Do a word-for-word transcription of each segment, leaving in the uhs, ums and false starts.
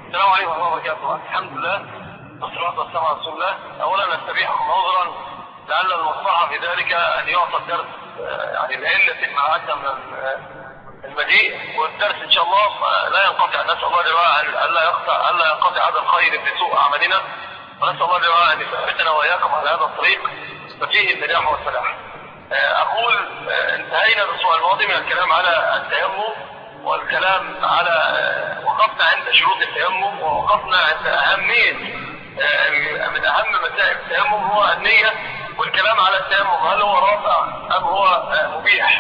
السلام عليكم ورحمة الله وبركاته. الحمد لله والصلاة والسلام على رسول الله. أولا نستبيحكم عذرا لعل المصلحة في ذلك أن يعطى الدرس يعني لعلة ما عدنا من المجيء، والدرس إن شاء الله لا ينقطع. نسأل الله جل ألا يقطع ألا ينقطع هذا الخير بسوء أعمالنا، ونسأل الله جل أن يثبتنا وإياكم على هذا الطريق ففيه النجاح والفلاح. أقول انتهينا الأسبوع الماضي من الكلام على التيمم، والكلام على وقفنا عند شروط التيمم، ووقفنا عند أهمية من أهم مسائل التيمم هو النية، والكلام على التيمم هل هو رافع أم هو مبيح.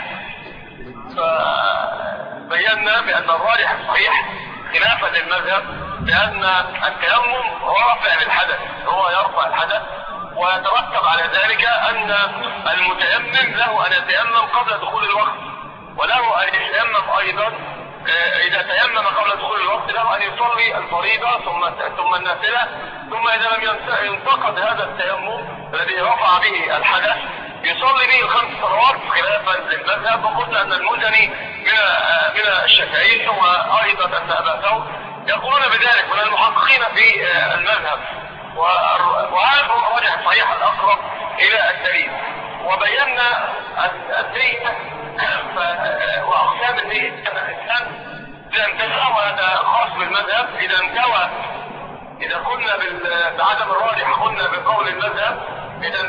فبينا بأن الراجح الصحيح خلافا للمذهب بأن التيمم هو رافع للحدث، هو يرفع الحدث، ويترتب على ذلك أن المتيمم له أن يتيمم قبل دخول الوقت، وله أن يتيمم أيضا إذا تيمم قبل دخول الوقت له أن يصلي الفريضة ثم ثم النافلة، ثم إذا لم ينتقد هذا التيمم الذي رفع به الحدث يصلي به الخمس صلوات خلافا للمذهب. وقلنا أن المزني من من الشافعيين وأيضا أن أبا ثور يقولون بذلك من المحققين في المذهب، وهذا هو الراجح الصحيح الأقرب إلى الدليل. وبينا النية وأقسام النية. الإنسان إذا انتهى، وهذا خاص بالمذهب، إذا انتوى إذا قلنا بعدم الراجح قلنا بقول المذهب إذا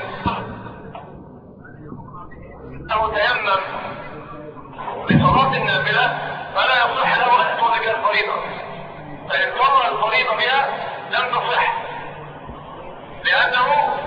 أو تيمم لصلاة النافلة فلا يصح له أن يصلي بها الفريضة، فإن صلى الفريضة بها لم تصح، لأنه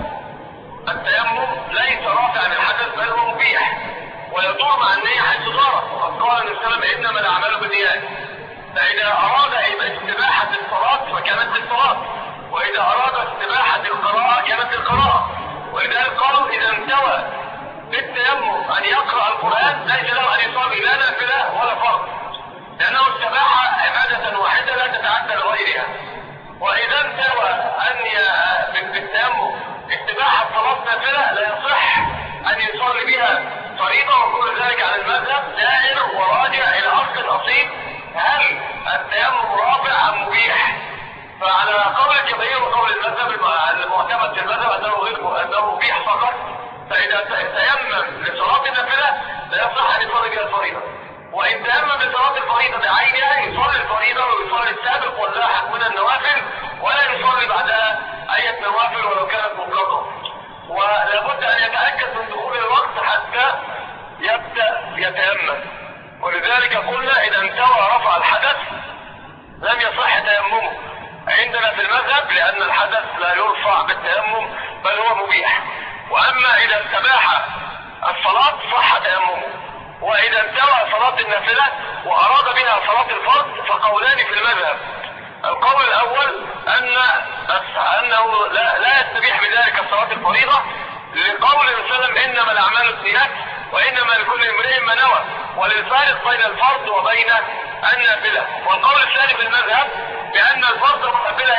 التيمم ليس رافعا للحدث بل هو مبيح، ويدور مع النية حيث دارت. وقد قال النبي صلى الله عليه وسلم إنما الأعمال بالنيات، فإذا أراد استباحة الصلاة فكانت الصلاة، وإذا أراد استباحة القراءة كانت القراءة. ولذلك قالوا إذا انتوى بالتيمم أن يقرأ القرآن ليس له أن يصلي لا نافلة ولا فرض، لأنه استباح عبادة واحدة لا تتعدى لغيرها. وإذا انتوى أن بالتيمم استباحة صلاة نافلة لا يصح أن يصلي بها فريضة، وكل ذلك على المذهب دائر وراجع إلى أصل الأصيل هل التيمم رافع أم مبيح. فعلى قول الجماهير وقول المذهب المعتمد في المذهب أنه غير أنه مبيح فقط، فإذا تيمم لصلاة النافلة لا يصح أن يصلي بها الفريضة، وإن تيمم لصلاة الفريضة بعينها يصلي الفريضة ويصلي السابق واللاحق من النوافل، ولا يصلي بعدها أي نوافل ولو كانت مطلقة. ولابد أن يتأكد من دخول الوقت حتى يبدأ يتيمم. ولذلك قلنا إذا انتوى رفع الحدث لم يصح تيممه عندنا في المذهب، لأن الحدث لا يرفع بالتيمم بل هو مبيح. وأما إذا استباح الصلاة صح تيممه. وإذا انتوى صلاة النافلة وأراد بها صلاة الفرض فقولان في المذهب. القول الأول أن أنه لا, لا يستبيح بذلك صلاة الفريضة، لقول النبي صلى الله عليه وسلم إنما الأعمال بالنيات وإنما لكل امرئ ما نوى، وللفارق بين الفرض وبين النافلة. والقول الثاني في المذهب بأن الفرض والنافلة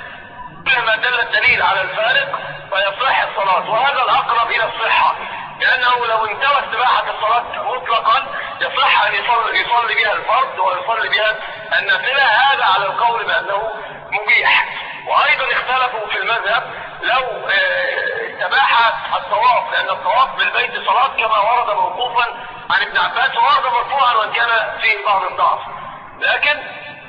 كلما دل الدليل على الفارق فيصح الصلاة، وهذا الأقرب إلى الصحة، لأنه لو انتوى استباحة الصلاة مطلقا يصح أن يصلي, يصلي بها الفرض ويصلي بها النافلة، هذا على القول بأنه مبيح. وأيضا اختلفوا في المذهب لو استباح الطواف، لأن الطواف بالبيت صلاة كما ورد موقوفا عن ابن عباس وورد مرفوعا وإن كان فيه بعض الضعف. لكن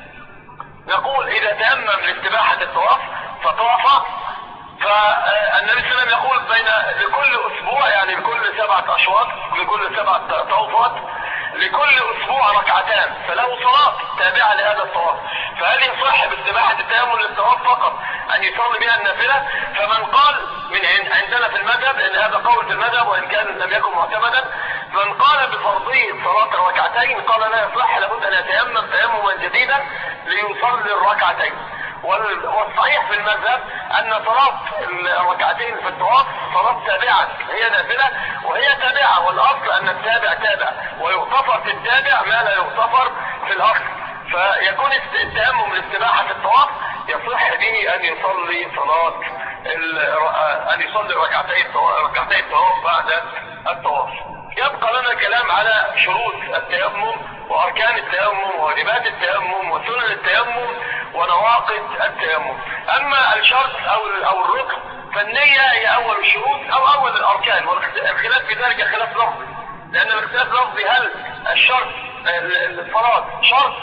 نقول إذا تيمم لاستباحة الطواف فطاف، فالنبي صلى الله عليه وسلم يقول بين لكل أسبوع يعني لكل سبعة أشواط لكل سبعة طوفات لكل أسبوع ركعتان، فله صلاة تابعة لهذا الطواف. فهل يصح باستباحة التيمم للطواف فقط أن يصلي بها النافلة؟ فمن قال من عندنا في المذهب، لأن هذا قول في المذهب وإن كان لم يكن معتمدا، من قال بفرضية صلاة الركعتين قال لا يصح، لابد أن يتيمم تيمما جديدا ليصلي الركعتين. والصحيح في المذهب أن صلاة الركعتين في الطواف صلاة تابعة، هي نافلة وهي تابعة، والأصل أن التابع تابع ويغتفر في التابع ما لا يغتفر في الأصل. فيكون التيمم لاستباحة الطواف يصح به أن يصلي صلاة أن يصلي ركعتين ركعتين الطواف بعد الطواف. يبقى لنا كلام على شروط التيمم وأركان التيمم وواجبات التيمم وسنن التيمم ونواقض التيمم. اما الشرط او او الركن فالنية هي اول الشروط او اول الاركان، والخلاف في ذلك خلاف لفظي، لان الاختلاف لفظي هل الشرط الصلاة شرط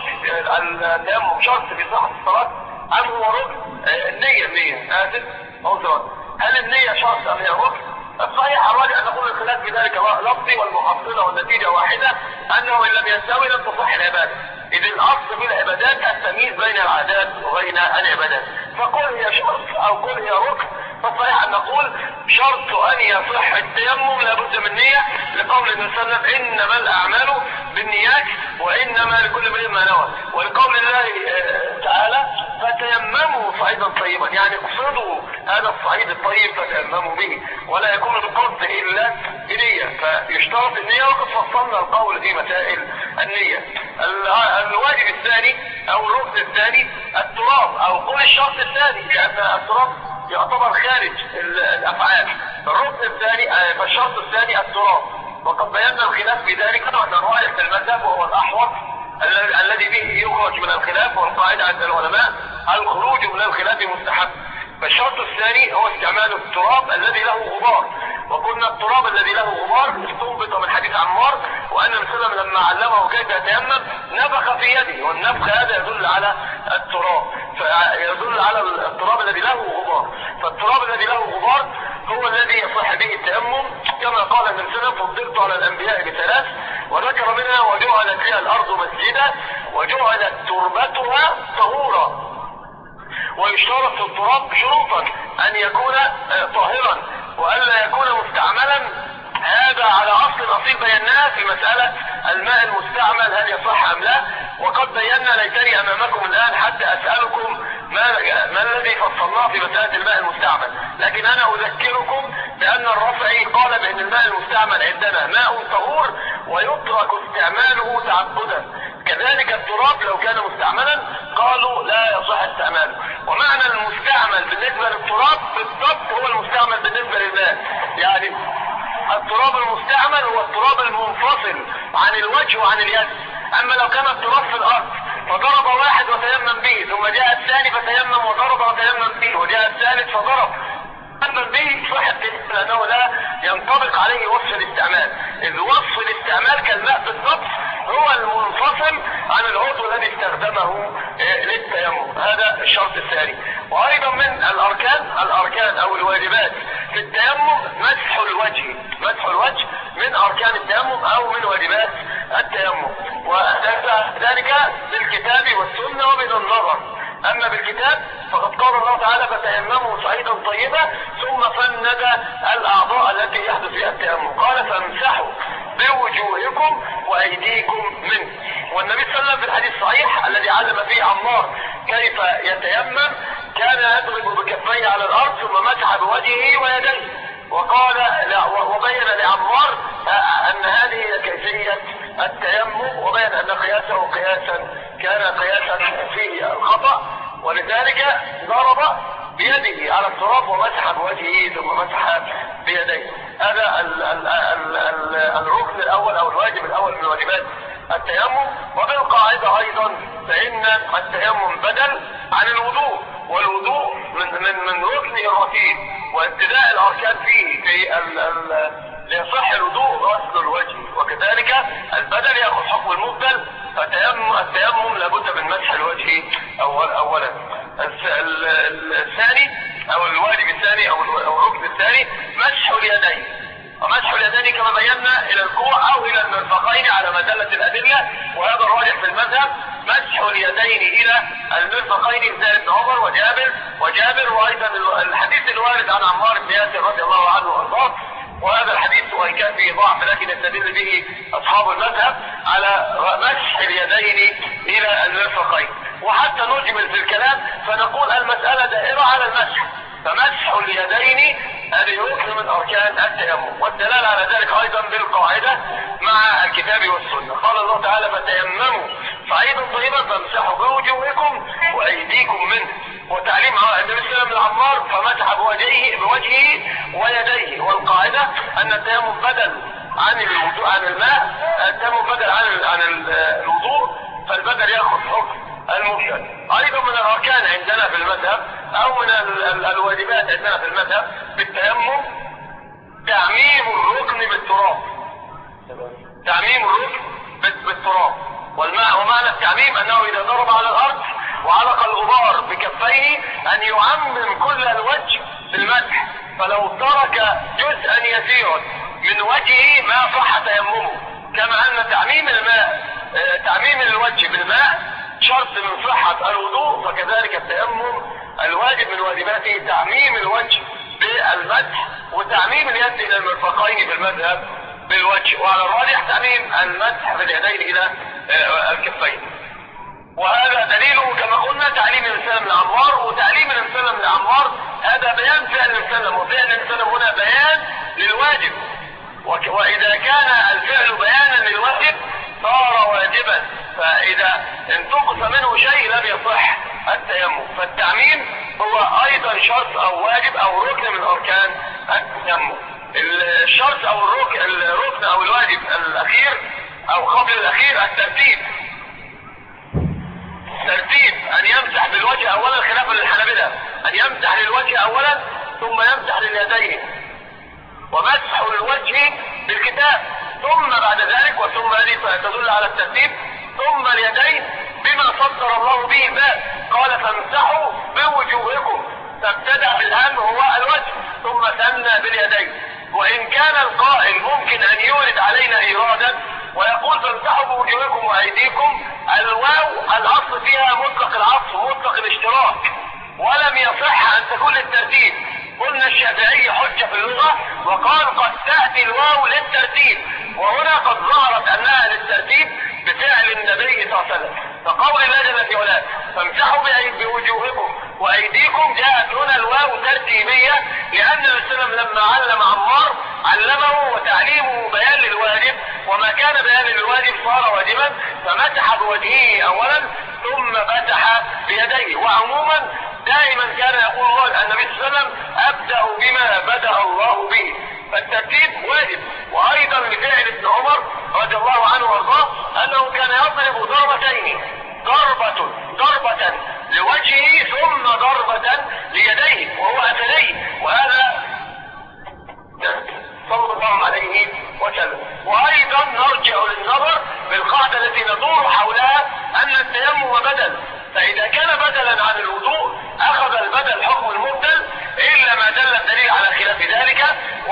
التيمم شرط في صحة الصلاة ام هو ركن؟ النية النية اسف عذرا هل النية شرط ام هي ركن؟ الصحيح الراجح ان نقول الخلاف في ذلك لفظي، والمحصلة والنتيجة واحدة انه ان لم يستوي لم تصح العبادة. اذ الاصل في العبادات التمييز بين العادات وبين العبادات، فقل هي شرط او قل هي ركن، فالصحيح ان نقول شرط ان يصح التيمم لابد من نية، لقول النبي صلى الله عليه وسلم انما الاعمال بالنيات وانما لكل امرئ ما نوى، ولقول الله تعالى فتيمموا صعيدا طيبا، يعني اقصدوا هذا الصعيد الطيب فتيمموا به، ولا يكون القصد الا بنية، فيشترط النية، وقد فصلنا القول في مسائل النية. الواجب الثاني او الركن الثاني التراب، او قول الشرط الثاني، لان التراب يعتبر خارج الافعال. الركن الثاني فالشرط الثاني التراب، وقد بينا الخلاف في ذلك وان الراجح في المذهب وهو الاحوط الذي به يخرج من الخلاف، والقاعده عند العلماء الخروج من الخلاف مستحب. فالشرط الثاني هو استعمال التراب الذي له غبار، وقلنا التراب الذي له غبار استنبط من حديث عمار، وان النبي صلى الله عليه وسلم لما علمه كيف يتيمم نفخ في يده، والنفخ هذا يدل على التراب، فيدل على التراب الذي له غبار. فالتراب الذي له غبار هو الذي يصح به التيمم، كما قال النبي صلى الله عليه وسلم فضلت على الانبياء بثلاث، وذكر منها وجعلت لها الارض مسجدا وجعلت تربتها طهورا. ويشترط في التراب شروطا ان يكون طاهرا والا يكون مستعملا، هذا على اصل اصيل بيناه في مسألة الماء المستعمل هل يصح ام لا، وقد بينا ليتني امامكم الان حتى اسألكم ما, ما الذي فصلناه في مسألة الماء المستعمل، لكن انا اذكركم بان الرافعي قال بان الماء المستعمل عندنا ماء طهور ويترك استعماله تعبدا، كذلك التراب لو كان مستعملا قالوا لا يصح استعماله. ومعنى المستعمل بالنسبة للتراب بالضبط هو المستعمل بالنسبة للماء، يعني التراب المستعمل هو التراب المنفصل عن الوجه وعن اليد. اما لو كان التراب في الارض فضرب واحد وتيمم به، ثم جاء الثاني فتيمم وضرب وتيمم به، وجاء الثالث فضرب تيمم به، صحت لانه لا ينطبق عليه وصف الاستعمال، اذ وصف الاستعمال كالماء بالضبط هو المنفصل عن العضو الذي استخدمه للتيمم. هذا الشرط الثاني. وايضا من الاركان الاركان او الواجبات في التيمم مسح الوجه، مسح الوجه من اركان التيمم او من واجبات التيمم، وذلك بالكتاب والسنه ومن النظر. اما بالكتاب فقد قال الله تعالى فتيمموا صعيدا طيبا ثم فند الاعضاء التي يحدث فيها التيمم، قال فامسحوا بوجوهكم وايديكم منه. والنبي صلى الله عليه وسلم في الحديث الصحيح الذي علم فيه عمار كيف يتيمم كان يضرب بكفيه على الارض ثم مسح بوجهه ويديه، وقال لا وبين لعمار ان هذه كيفيه التيمم، وبين ان قياسه قياسا كان قياسا فيه الخطا، ولذلك ضرب بيده على التراب ومسح بوجهه ثم مسح بيديه. هذا ال ال ال ال الركن الاول او الواجب الاول من واجبات التيمم. وبالقاعده ايضا فان التيمم بدل عن الوضوء، والوضوء من من من ركن الركين وابتداء الاركان فيه في ال ال ليصح الوضوء غسل الوجه، وكذلك البدل ياخذ حكم المبدل، فالتيمم التيمم لابد من مسح الوجه أول اولا. الثاني او الواجب الثاني او الركن الثاني مسح اليدين، ومسح اليدين كما بينا الى الكوع او الى المرفقين على ما دلت الادله، وهذا الراجح في المذهب مسح اليدين الى المرفقين زي ابن عمر وجابر وجابر وايضا الحديث الوارد عن عمار بن ياسر رضي الله عنه وارضاه، وهذا الحديث وان كان فيه ضعف لكن يستدل به اصحاب المذهب على مسح اليدين الى المرفقين. وحتى نجمل في الكلام فنقول المسألة دائرة على المسح، فمسح اليدين هذه ركن من اركان التيمم، والدلالة على ذلك ايضا بالقاعدة مع الكتاب والسنة. قال الله تعالى فتيمموا صعيدا طيبا فامسحوا بوجوهكم وايديكم منه، وتعليم النبي صلى الله عليه وسلم لعمار فمسح بوجهه بوجهه ويديه. والقاعدة ان التيمم بدل عن الوضوء عن الماء، التيمم بدل عن عن الوضوء، فالبدل ياخذ حكم المبدل. ايضا من الاركان المذهب او من ال ال الواجبات عندنا في المذهب بالتيمم تعميم الركن بالتراب. تعميم الركن بالتراب والماء. ومعنى التعميم انه اذا ضرب على الارض وعلق الغبار بكفيه ان يعمم كل الوجه بالمسح، فلو ترك جزءا يسيرا من وجهه ما صح تيممه. كما ان تعميم الماء تعميم الوجه بالماء شرط من صحة الوضوء، فكذلك التيمم الواجب من واجباته تعميم الوجه بالمسح وتعميم اليد الى المرفقين في المذهب بالوجه، وعلى الراجح تعميم المسح باليدين الى الكفين. وهذا دليله كما قلنا تعليم الانسان من عمار، وتعليم الانسان من عمار هذا بيان فعل الانسان، وفعل الانسان هنا بيان للواجب، واذا كان الفعل بيانا للواجب صار واجبا، فاذا انتقص منه شيء لم يصح التيمم. فالتعميم هو ايضا شرط او واجب او ركن من اركان التيمم. الشرط او الركن الركن او الواجب الاخير او قبل الاخير الترتيب. ترتيب ان يمسح بالوجه اولا خلافا للحنابلة، ان يمسح للوجه اولا ثم يمسح لليدين، ومسح الوجه بالكتاب، ثم بعد ذلك وثم هذه تدل على الترتيب، ثم اليدين بما صدر الله به الباب، قال فامسحوا بوجوهكم، فابتدأ بالهم هو الوجه ثم ثنى باليدين. وان كان القائل ممكن ان يورد علينا ايرادا ويقول فامسحوا بوجوهكم وايديكم، الواو الاصل فيها مطلق العطف مطلق الاشتراك، ولم يصح ان تكون للترتيب. قلنا الشافعي حجة في اللغة وقال قد تأتي الواو للترتيب، وهنا قد ظهرت انها للترتيب بفعل النبي صلى الله عليه وسلم، فقول الله جل في علاه فامسحوا بوجوهكم وايديكم جاءت هنا الواو ترتيبية، لان الرسول لما علم عمار علمه وتعليمه بيان للواجب، وما كان بيان للواجب صار واجبا، فمسح بوجهه اولا ثم مسح بيديه. وعموما دائما كان يقول الله النبي صلى الله عليه وسلم ابدأ بما بدأ الله به، فالترتيب واجب. وايضا لفعل ابن عمر رضي الله عنه وارضاه انه كان يضرب ضربتين، ضربة ضربة لوجهه ثم ضربة ليديه وهو اثريه، وهذا صلى الله عليه وسلم. وايضا نرجع للنظر بالقاعدة التي ندور حولها ان التيمم بدل، فاذا كان بدلا عن الوضوء اخذ البدل حكم المبدل الا ما دل الدليل على خلاف ذلك،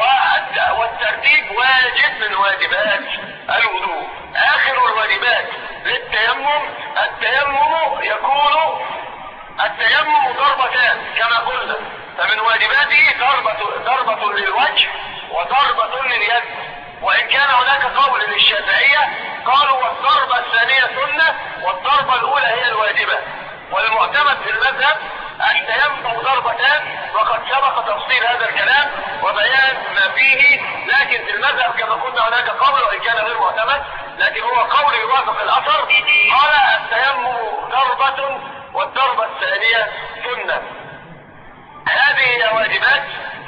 والترتيب واجب من واجبات الوضوء. اخر الواجبات للتيمم التيمم يكون التيمم ضربتان كما قلنا، فمن واجباته ضربة ضربة للوجه وضربة لليد. وان كان هناك قول للشافعية قالوا والضربة الثانية سنة والضربة الاولى هي الواجبة، والمعتمد في المذهب التيمم ضربتان، وقد سبق تفصيل هذا الكلام وبيان ما فيه، لكن في المذهب كما قلنا هناك قول وان كان غير معتمد، لكن هو قول يوافق الاثر، قال التيمم ضربة والضربة الثانية سنة. هذه هي واجبات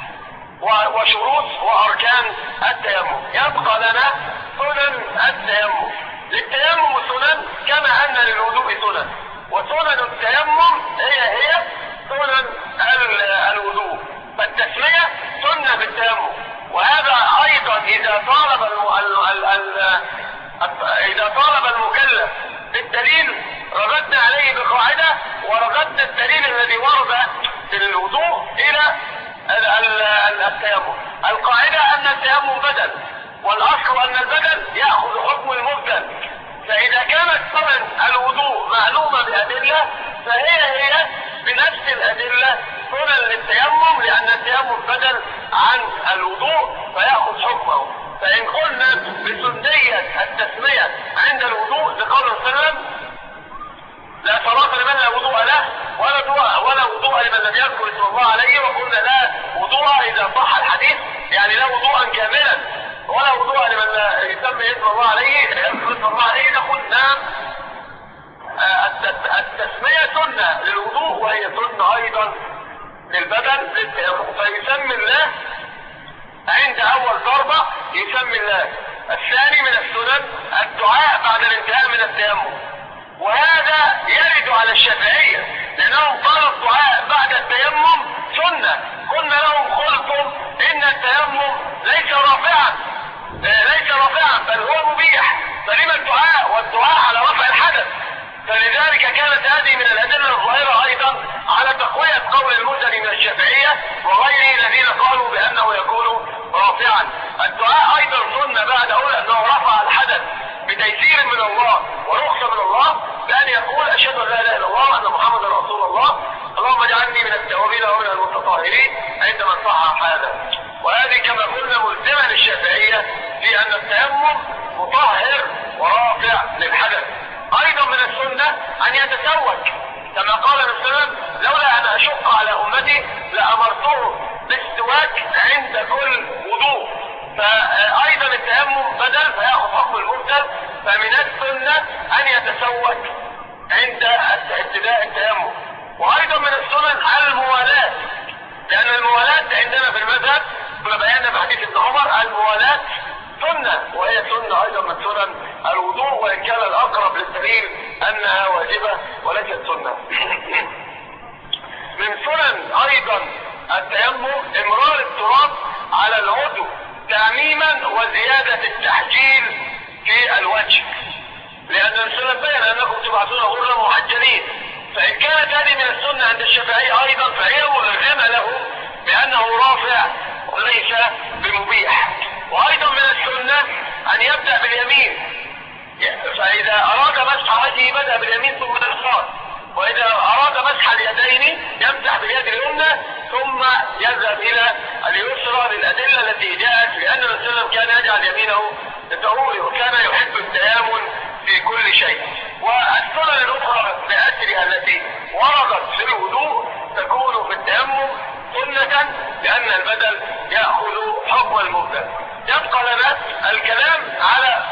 وشروط واركان التيمم. يبقى لنا سنن التيمم. للتيمم سنن كما ان للوضوء سنن، وسنن التيمم هي هي سنن الوضوء، فالتسمية سنة في التيمم. وهذا ايضا اذا طالب ال ال اذا طالب المكلف بالدليل رددنا عليه بقاعدة، ورددنا الدليل الذي ورد في الوضوء الى التيمم. القاعدة ان التيمم بدل، والاصل ان البدل يأخذ حكم المبدل، فاذا كانت سنن الوضوء معلومة بأدلة فهي هي بنفس الأدلة سنن للتيمم، لأن التيمم بدل عن الوضوء فيأخذ حكمه. فإن قلنا بسنية التسمية عند الوضوء لقول صلى الله عليه وسلم لا صلاة لمن لا وضوء له ولا وضوء ولا وضوء لمن لم يذكر اسم الله عليه، وقلنا لا وضوء إذا صح الحديث يعني لا وضوءا كاملا، ولا وضوء لمن لا يسمي اسم الله عليه يذكر اسم الله عليه، نقول نعم التسمية سنة للوضوء وهي سنة أيضا للبدن للتيمم. فيسمي الله عند أول ضربة، يسمي الله. الثاني من السنن الدعاء بعد الانتهاء من التيمم، وهذا يرد على الشافعية لأنهم قالوا الدعاء بعد كانت هذه من الأدلة الظاهرة أيضا على تقوية قول المزني من الشافعية وغيره الذين قالوا بأنه يكون رافعا. الدعاء أيضا سنة بعد أقول أنه رفع الحدث بتيسير من الله ورخصة من الله بأن يقول أشهد أن لا إله إلا الله وأن محمدا رسول الله، اللهم اجعلني من التوابين ومن المتطهرين عندما صح هذا. وهذه كما قلنا ملزمة للشافعية في أن التيمم مطهر ورافع للحدث. أيضا من السنة أن يتسوك كما قال النبي صلى الله عليه وسلم لولا أن أشق على أمتي لأمرتهم بالسواك عند كل وضوء. فأيضا التيمم بدل فيأخذ حكم المبدل، فمن السنة أن يتسوك عند ابتداء التيمم. وأيضا من السنن الموالاة، لأن الموالاة عندنا في المذهب كما بينا في حديث ابن عمر الموالاة سنة، وهي سنة أيضا من سنن الوضوء، وإن كان الأقرب للدليل أنها واجبة وليست سنة. من سنن أيضا التيمم إمرار التراب على العضو تعميما وزيادة التحجيل في الوجه، لأن السنة بين أنكم تبعثون غرا محجلين، فإن كانت هذه من السنة عند الشافعي أيضا فهي ملزمة له بأنه رافع وليس بمبيح. وأيضا من السنة أن يبدأ باليمين، فإذا أراد مسح وجهه بدأ باليمين ثم باليسار، وإذا أراد مسح اليدين يمسح باليد اليمنى ثم يذهب إلى اليسرى للأدلة التي جاءت، لأن النبي صلى الله عليه وسلم كان يجعل يمينه للظهور وكان يحب التيامن في كل شيء. والسنن الأخرى بأسرها التي وردت في الوضوء تكون في التيمم سنة، لأن البدل يأخذ حكم المبدل. يبقى لنا الكلام على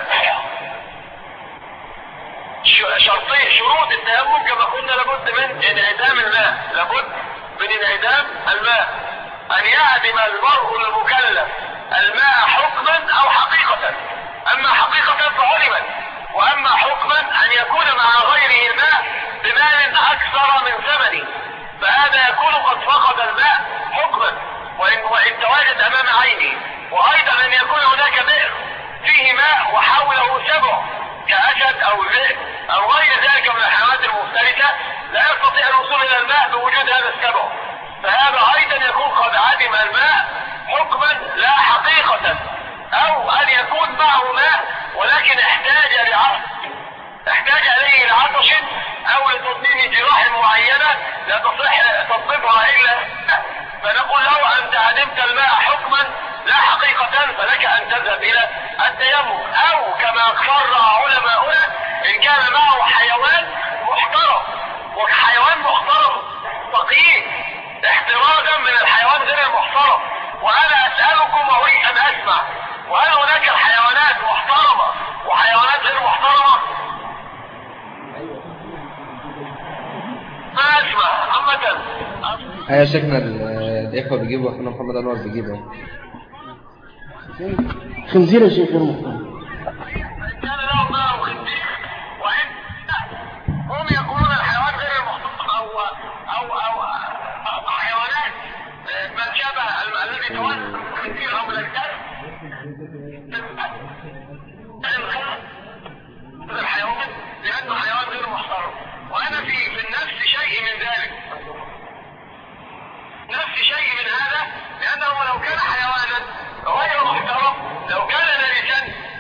شرطي شروط التيمم كما قلنا. لابد من انعدام الماء، لابد من انعدام الماء، أن يعدم المرء المكلف الماء حكما أو حقيقة. أما حقيقة فعلمت، وأما حكما أن يكون مع غيره الماء بمال أكثر من ثمنه، فهذا يكون قد فقد الماء حكما وإن, وإن تواجد أمام عينه. وأيضا أن يكون هناك بئر فيه ماء وحوله سبع كأسد أو ذئب أو غير ذلك من الحيوانات المفترسة لا يستطيع الوصول إلى الماء بوجود هذا السبع، فهذا أيضا يكون قد عدم الماء حكما لا حقيقة. أو أن يكون معه ماء ولكن احتاج لعطش، احتاج عليه لعطش أو لتطبيب جراح معينة لا تصح تطبيبها إلا، فنقول له أنت عدمت الماء حكما لا حقيقة فلك أن تذهب إلى التيمم. أو كما قرر علماؤنا إن كان معه حيوان محترم، وحيوان محترم تقييد احترازا من الحيوان غير المحترم. وأنا أسألكم وأريد أن أسمع، وهل هناك حيوانات محترمة وحيوانات غير محترمة؟ ما أسمع عامة. أيوة شيخنا الإخوة بيجيبوا، أخونا محمد أنور بيجيبوا خنزير يا شيخ غير محترم. كان لهم نار وخنزير، وإن هم يقولون الحيوان غير المحترم أو أو أو, أو حيوانات من شبه الذي تولد الخنزير أو الكلب الحيوان لأنه حيوان غير محترم. وأنا في في النفس شيء من ذلك، نفس شيء من هذا، لأنه لو كان حيوانا غير محترم، لو كان نجسا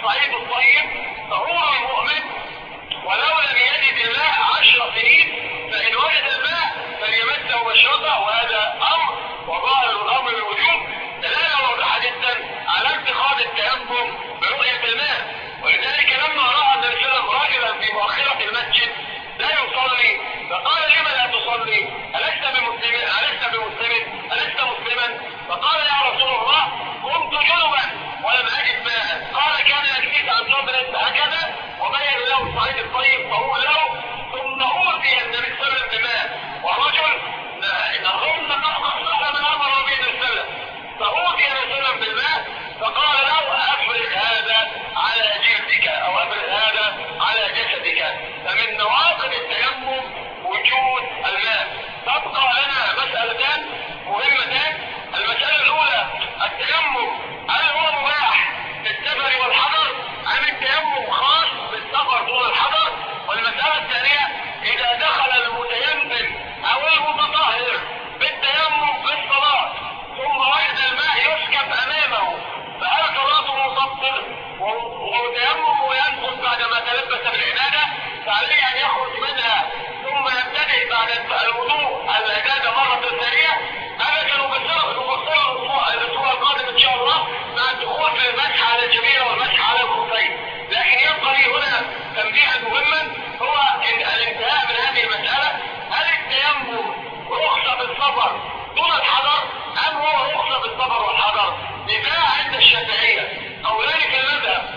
الصعيد الطيب طهور المؤمن ولو لم يجد الماء عشر سنين فإن وجد الماء فليمسه بشرته، وهذا أمر وظاهر الأمر بالوجوب دلالة واضحة جدا على اتخاذ التيمم برؤية الماء. ولذلك لما رأى النبي صلى الله عليه وسلم رجلا في مؤخرة المسجد لا يصلي فقال لما لا تصلي؟ ألست بمسلم؟ ألست بمسلم؟ ألست مسلما؟ فقال يا رسول الله كنت جنبا ولم أجد ماء. قال كان يكفيك أن تضرب هكذا وبين له الصعيد الطيب فهو له، ثم أوتي النبي صلى الله عليه وسلم بماء ورجل نظن أنه صلى من أمر به السلام فأوتي النبي صلى الله عليه وسلم بالماء فقال له أفرغ هذا على جلدك أو أفرغ هذا على جسدك. فمن نواقض التيمم وجود الماء. تبقى لنا مسألتان مهمتان. المسألة الأولى التيمم هل هو مباح بالسفر والحضر أم التيمم خاص بالسفر دون الحضر؟ والمسألة الثانية إذا دخل المتيمم أو المتطهر بالتيمم في الصلاة ثم وجد الماء يسكب أمامه فهل صلاته مبطل وتيممه ينقض بعدما تلبس بالعبادة؟ فعليه أن يخرج منها ثم يبتدئ بعد الوضوء العبادة مرة ثانية. هذا سنفسره الأسبوع القادم إن شاء الله مع الدخول في المسح على الجبيرة والمسح على الخفين. لكن يبقى لي هنا تنبيها مهما هو الانتهاء من هذه المسألة. هل التيمم رخصة بالسفر دون الحضر أم هو رخصة بالسفر والحضر؟ نزاع عند الشافعية قولان في المذهب،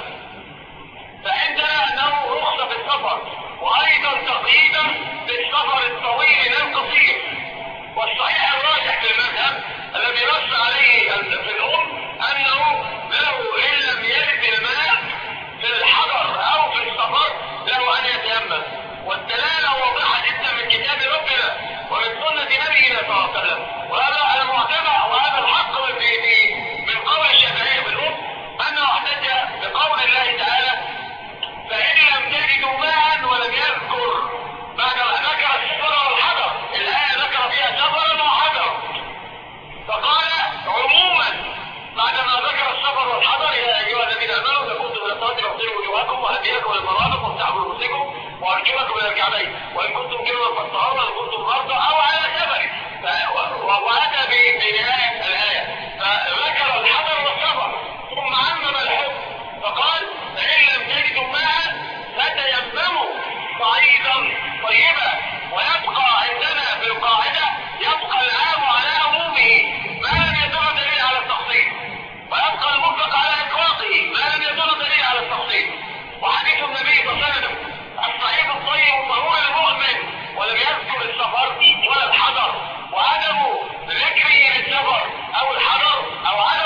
فعندنا أنه رخصة بالسفر وأيضا تقييدا بالسفر الطويل لا القصير. والصحيح الراجح في المذهب الذي نص عليه في الأم أنه له إن لم يجد الماء في الحضر أو في السفر له أن يتيمم. والدلالة واضحة جدا من كتاب ربنا ومن سنة نبينا صلى الله عليه وسلم. وهذا المعتبر وهذا الحق من قول الشافعية في الأم أنه احتج بقول الله تعالى فإن لم تجدوا ماء ولم يذكر بعد ذكر السفر والحضر. الآية ذكر فيها سفرا وحضر فقال عموما بعدما ذكر السفر والحضر يا أيها الذين آمنوا إذا كنتم إلى الصلاة فاغسلوا وجوهكم وأيديكم إلى المرافق وامسحوا برؤوسكم وأرجلكم إلى الكعبين وإن كنتم جنبا فاطهروا وإن كنتم مرضى أو على سفر. وأتى بنهاية الآية فذكر الحضر والسفر ثم عمم الحكم فقال فإن لم تجدوا ماء فتيمموا صعيدا طيبا. ويبقى عندنا في القاعدة يبقى العام على عمومه ما لم يدل دليل على التخصيص، ويبقى المطلق على إطلاقه ما لم يدل دليل على التخصيص. وحديث النبي صلى الله عليه وسلم الصعيد الطيب طهور المؤمن ولم يذكر السفر ولا الحضر، وعدم ذكره للسفر أو الحضر أو عدم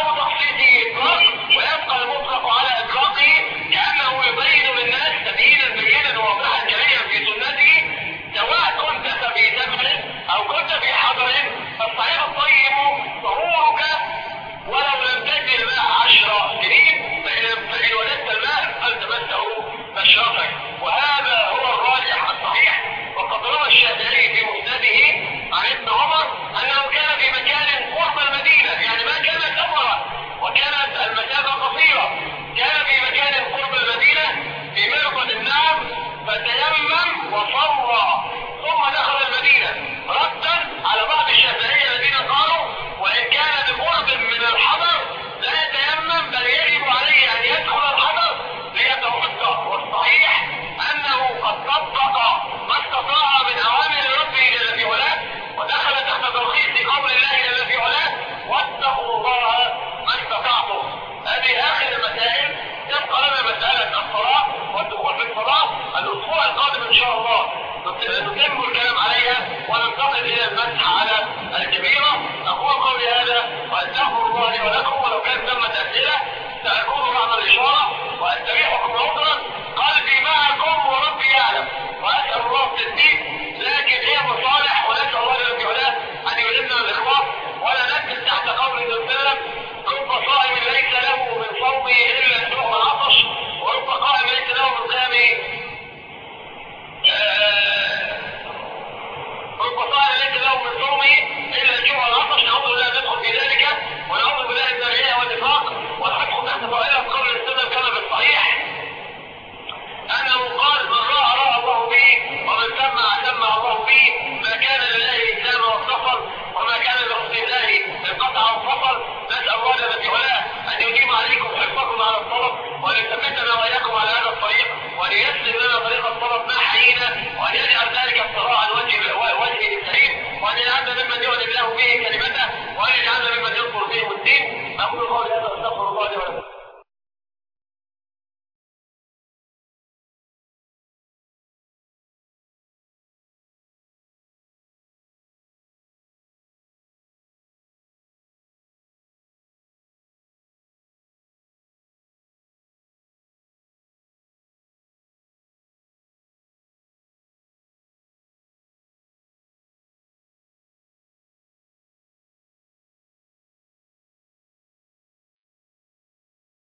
عليكم حرصكم على الطلب وأن ثبتنا وإياكم